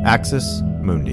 Axis Mundi.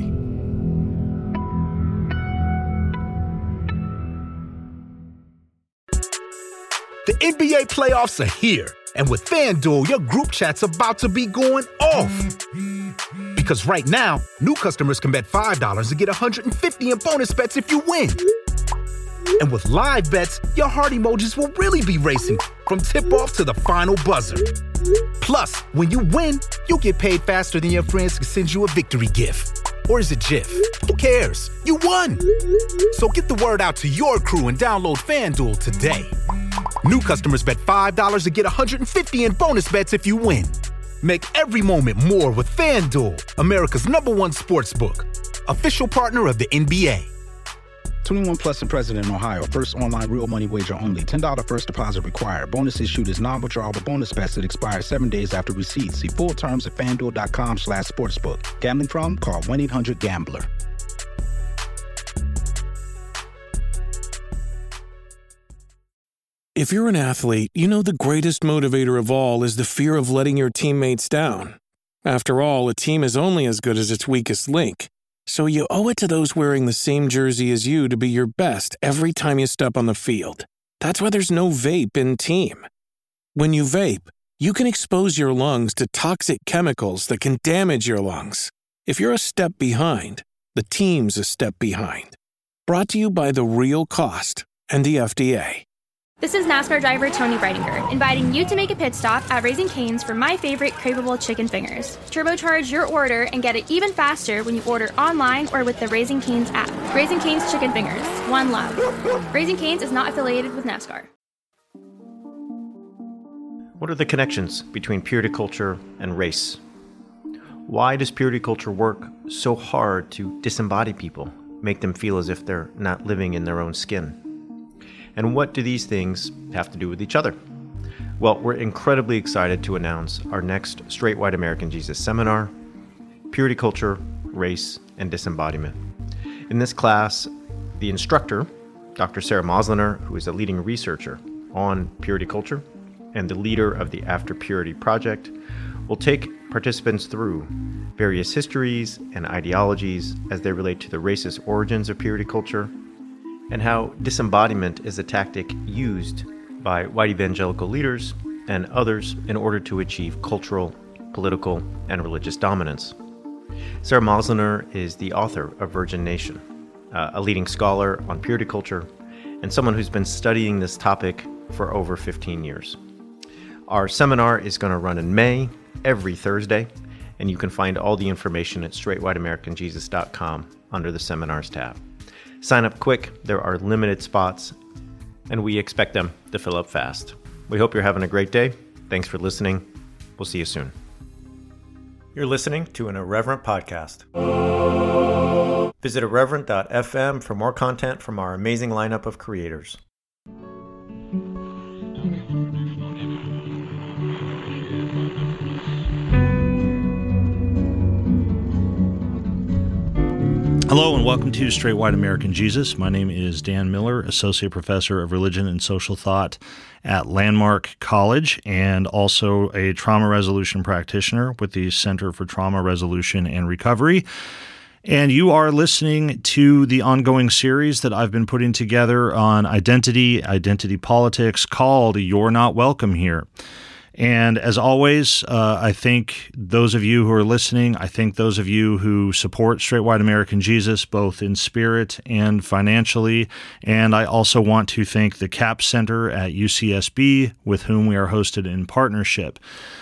The NBA playoffs are here, and with FanDuel, your group chat's about to be going off. Because right now, new customers can bet $5 and get $150 in bonus bets if you win. And with live bets, your heart emojis will really be racing from tip-off to the final buzzer. Plus, when you win, you'll get paid faster than your friends can send you a victory gift. Or is it GIF? Who cares? You won! So get the word out to your crew and download FanDuel today. New customers bet $5 and get $150 in bonus bets if you win. Make every moment more with FanDuel, America's #1 sportsbook. Official partner of the NBA. 21 plus and present in Ohio. First online real money wager only. $10 first deposit required. Bonus issued is non-withdrawable bonus bets that expire 7 days after receipt. See full terms at FanDuel.com/sportsbook. Gambling problem? Call 1-800-GAMBLER. If you're an athlete, you know the greatest motivator of all is the fear of letting your teammates down. After all, a team is only as good as its weakest link. So you owe it to those wearing the same jersey as you to be your best every time you step on the field. That's why there's no vape in team. When you vape, you can expose your lungs to toxic chemicals that can damage your lungs. If you're a step behind, the team's a step behind. Brought to you by The Real Cost and the FDA. This is NASCAR driver Tony Breidinger, inviting you to make a pit stop at Raising Cane's for my favorite craveable chicken fingers. Turbocharge your order and get it even faster when you order online or with the Raising Cane's app. Raising Cane's Chicken Fingers, one love. Raising Cane's is not affiliated with NASCAR. What are the connections between purity culture and race? Why does purity culture work so hard to disembody people, make them feel as if they're not living in their own skin? And what do these things have to do with each other? Well, we're incredibly excited to announce our next Straight White American Jesus seminar, Purity Culture, Race, and Disembodiment. In this class, the instructor, Dr. Sarah Mosliner, who is a leading researcher on purity culture and the leader of the After Purity Project, will take participants through various histories and ideologies as they relate to the racist origins of purity culture, and how disembodiment is a tactic used by white evangelical leaders and others in order to achieve cultural, political, and religious dominance. Sarah Mosliner is the author of Virgin Nation, a leading scholar on purity culture, and someone who's been studying this topic for over 15 years. Our seminar is going to run in May, every Thursday, and you can find all the information at straightwhiteamericanjesus.com under the Seminars tab. Sign up quick, there are limited spots, and we expect them to fill up fast. We hope you're having a great day. Thanks for listening. We'll see you soon. You're listening to an Irreverent podcast. Visit irreverent.fm for more content from our amazing lineup of creators. Hello and welcome to Straight White American Jesus. My name is Dan Miller, Associate Professor of Religion and Social Thought at Landmark College and also a trauma resolution practitioner with the Center for Trauma Resolution and Recovery. And you are listening to the ongoing series that I've been putting together on identity politics called You're Not Welcome Here. And as always, I thank those of you who are listening. I thank those of you who support Straight White American Jesus, both in spirit and financially. And I also want to thank the CAP Center at UCSB, with whom we are hosted in partnership.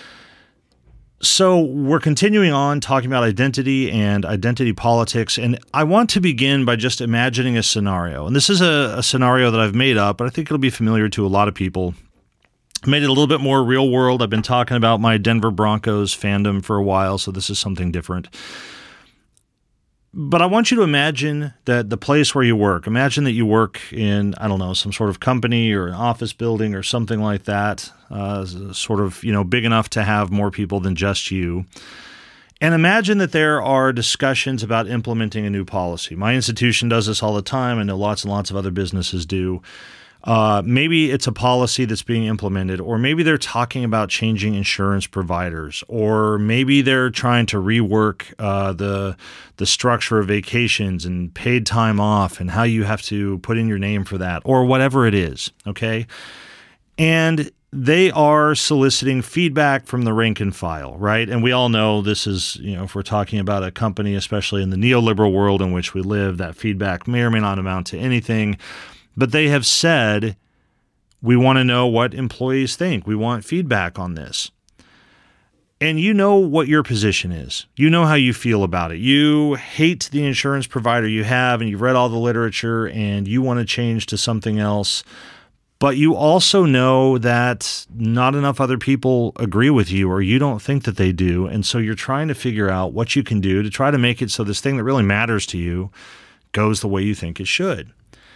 So we're continuing on talking about identity and identity politics, and I want to begin by just imagining a scenario. And this is a scenario that I've made up, but I think it'll be familiar to a lot of people. Made it a little bit more real world. I've been talking about my Denver Broncos fandom for a while, so this is something different. But I want you to imagine that the place where you work, imagine that you work in, I don't know, some sort of company or an office building or something like that, sort of, big enough to have more people than just you. And imagine that there are discussions about implementing a new policy. My institution does this all the time. I know lots and lots of other businesses do. Maybe it's a policy that's being implemented, or maybe they're talking about changing insurance providers, or maybe they're trying to rework the structure of vacations and paid time off and how you have to put in your name for that, or whatever it is, okay? And they are soliciting feedback from the rank and file, right? And we all know this is, if we're talking about a company, especially in the neoliberal world in which we live, that feedback may or may not amount to anything. But they have said, we want to know what employees think. We want feedback on this. And you know what your position is. You know how you feel about it. You hate the insurance provider you have, and you've read all the literature, and you want to change to something else. But you also know that not enough other people agree with you, or you don't think that they do. And so you're trying to figure out what you can do to try to make it so this thing that really matters to you goes the way you think it should.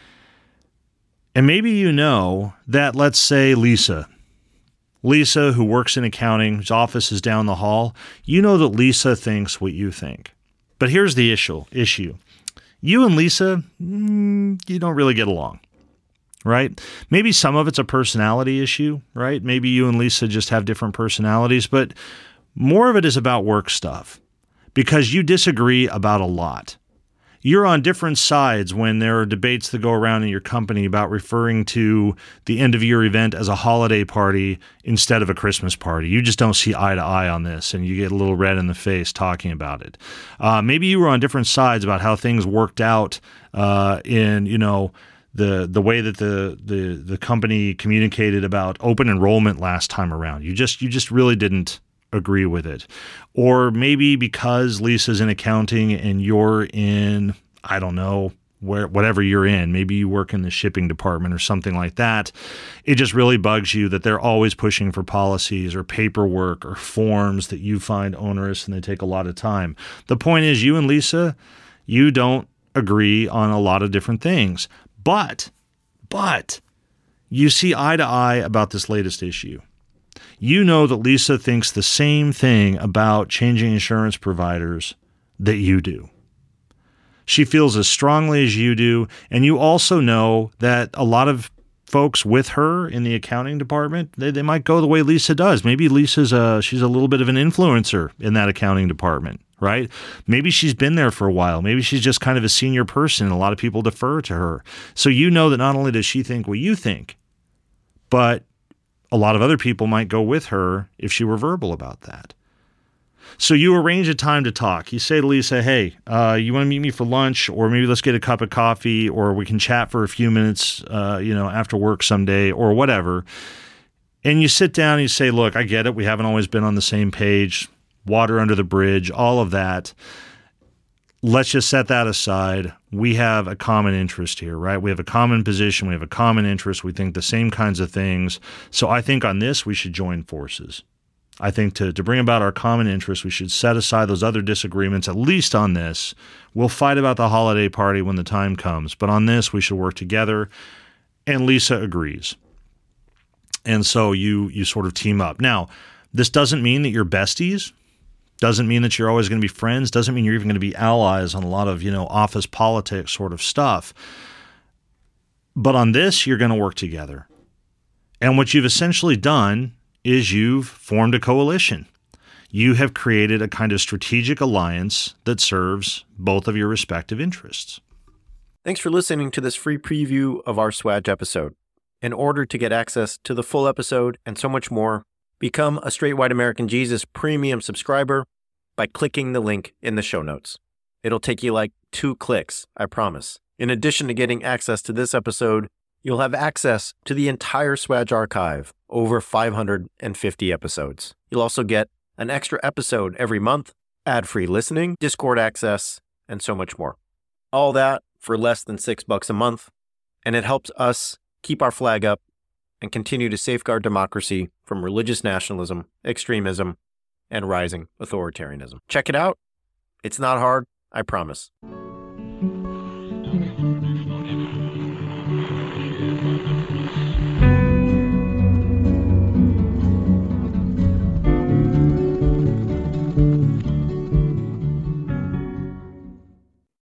And maybe you know that, let's say, Lisa, who works in accounting, whose office is down the hall, you know that Lisa thinks what you think. But here's the issue. You and Lisa, you don't really get along. Right? Maybe some of it's a personality issue, right? Maybe you and Lisa just have different personalities, but more of it is about work stuff because you disagree about a lot. You're on different sides when there are debates that go around in your company about referring to the end of year event as a holiday party instead of a Christmas party. You just don't see eye to eye on this, and you get a little red in the face talking about it. Maybe you were on different sides about how things worked out in, the way that the company communicated about open enrollment last time around. You just really didn't agree with it. Or maybe because Lisa's in accounting and you're in, I don't know, whatever you're in, maybe you work in the shipping department or something like that, it just really bugs you that they're always pushing for policies or paperwork or forms that you find onerous and they take a lot of time. The point is, you and Lisa, you don't agree on a lot of different things. But you see eye to eye about this latest issue. You know that Lisa thinks the same thing about changing insurance providers that you do. She feels as strongly as you do, and you also know that a lot of folks with her in the accounting department, they might go the way Lisa does. Maybe she's a little bit of an influencer in that accounting department. Right? Maybe she's been there for a while. Maybe she's just kind of a senior person and a lot of people defer to her. So you know that not only does she think what you think, but a lot of other people might go with her if she were verbal about that. So you arrange a time to talk. You say to Lisa, hey, you want to meet me for lunch, or maybe let's get a cup of coffee, or we can chat for a few minutes, after work someday, or whatever. And you sit down and you say, look, I get it. We haven't always been on the same page. Water under the bridge, all of that. Let's just set that aside. We have a common interest here, right? We have a common position. We have a common interest. We think the same kinds of things. So I think on this, we should join forces. I think to bring about our common interest, we should set aside those other disagreements, at least on this. We'll fight about the holiday party when the time comes. But on this, we should work together. And Lisa agrees. And so you sort of team up. Now, this doesn't mean that you're besties. Doesn't mean that you're always going to be friends. Doesn't mean you're even going to be allies on a lot of, office politics sort of stuff. But on this, you're going to work together. And what you've essentially done is you've formed a coalition. You have created a kind of strategic alliance that serves both of your respective interests. Thanks for listening to this free preview of our Swag episode. In order to get access to the full episode and so much more, become a Straight White American Jesus premium subscriber by clicking the link in the show notes. It'll take you like 2 clicks, I promise. In addition to getting access to this episode, you'll have access to the entire Swag archive, over 550 episodes. You'll also get an extra episode every month, ad-free listening, Discord access, and so much more. All that for less than $6 a month, and it helps us keep our flag up and continue to safeguard democracy from religious nationalism, extremism, and rising authoritarianism. Check it out. It's not hard, I promise.